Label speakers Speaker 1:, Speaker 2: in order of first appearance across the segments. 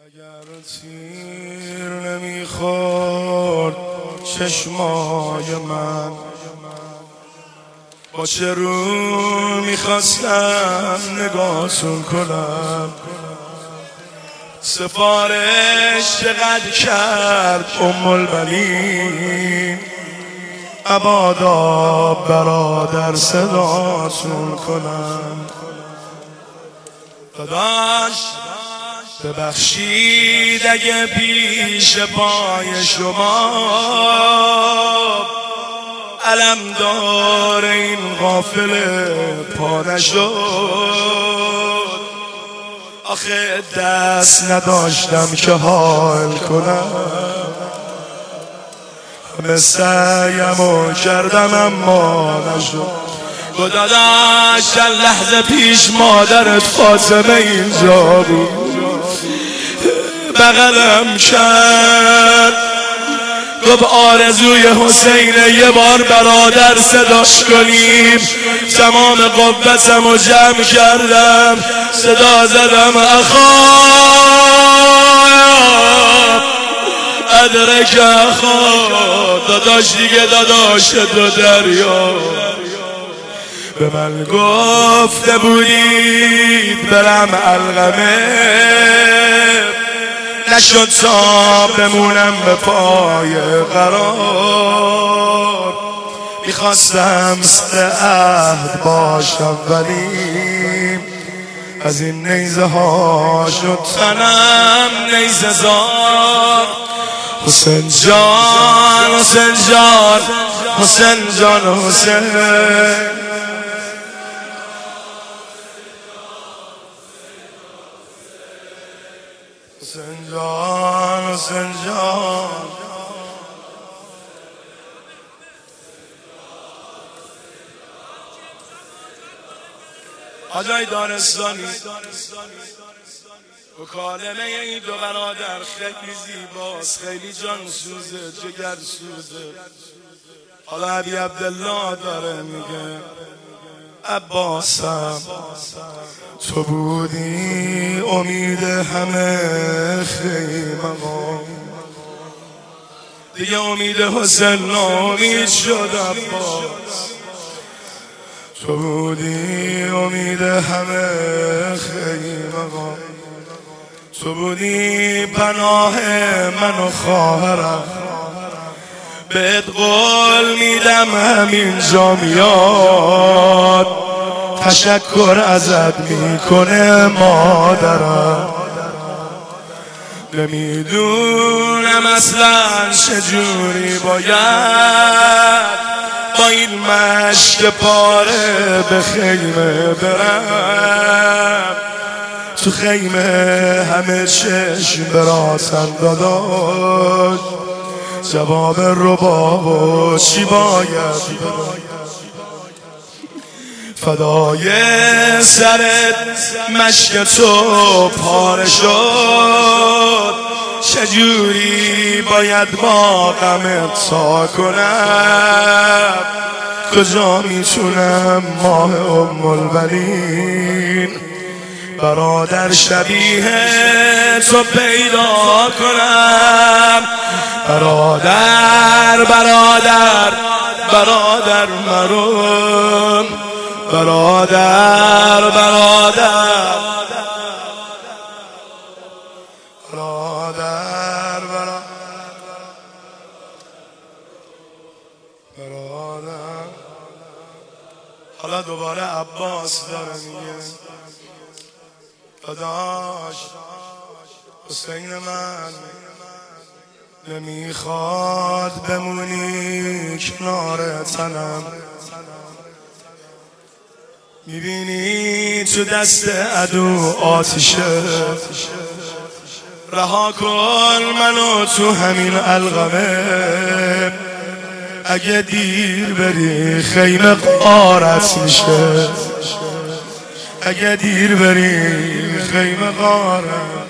Speaker 1: اگر تیر نمیخورد چشمای من، با چه رو میخواستم نگاهتون کنم. سفارش چقدر کرد البنین، ابادا برادر صداتون کنم. داداش ببخشید اگه پیش پای شما علمدار این قافله پا نشد. آخه دست نداشتم که حال کنم، همه سعیمو کردم اما نشد. داداش چند لحظه پیش مادرت فاطمه اینجا بود، بغلم کرد، گفت آرزوی حسینه یه بار برادر صداش کنیم. تمام قوتم رو جمع کردم، صدا زدم اخا ادرک اخا. داداش دیگه داداش تو دریا. به من گفته بودید برم علقمه، نشد تا بمونم به پای قرار. میخواستم مثل عهد باشم ولی از این نیزه ها شد تنم نیزه زار. حسین جان حسین جان حسین جان حسین حسین جان حسین جان. آجای دارستانی مکالمه این دو برادر خیلی زیباست، خیلی جان سوزه، جگر سوزه. حالا ابی عبدالله داره میگه عباسم تو بودی امید همه خیمه، دیگه امید حسین نامید شد. عباس تو بودی امید همه خیمه، تو بودی پناه من و خواهرم. بهت قول میدم همینجا میاد تشکر ازت میکنه مادرم. نمیدونم اصلا چجوری باید با این مشک پاره به خیمه برم. تو خیمه همه چشم براسن داداش، جواب رباب چی باید فدای سرت مشک تو پاره شد. چجوری باید با غمت تا کنم، کجا میتونم ماه البنین برادر شبیه تو پیدا کنم. برادر برادر برادر مرون، برادر برادر برادر برادر. حالا دوباره عباس داره میگه داداش حسین من نمیخواد بمونی کنار تنم. میبینی تو دست عدو آتیشه، رها کن منو تو همین علقمه. اگه دیر بری خیمه غارت میشه، اگه دیر بری خیمه غارت.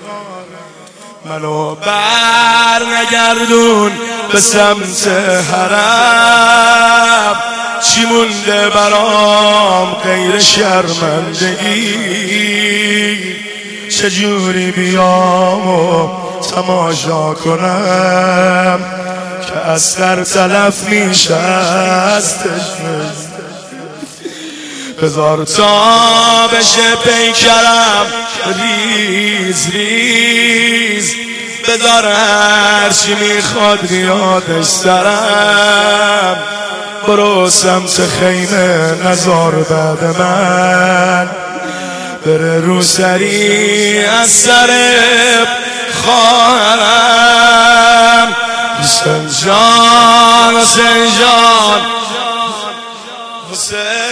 Speaker 1: منو بر نگردون به سمت حرم، چی مونده برام غیر شرمندگی؟ چجوری بیام و تماشا کنم که از سر تلف میشه از تشنه. بذار تا بشه پیکرم ریز ریز، بذار هرچی میخواد بیادش سرم. برو سمت خیمه نزار بعد من بره رو سری از سر خواهرم. حسین جان حسین جان حسین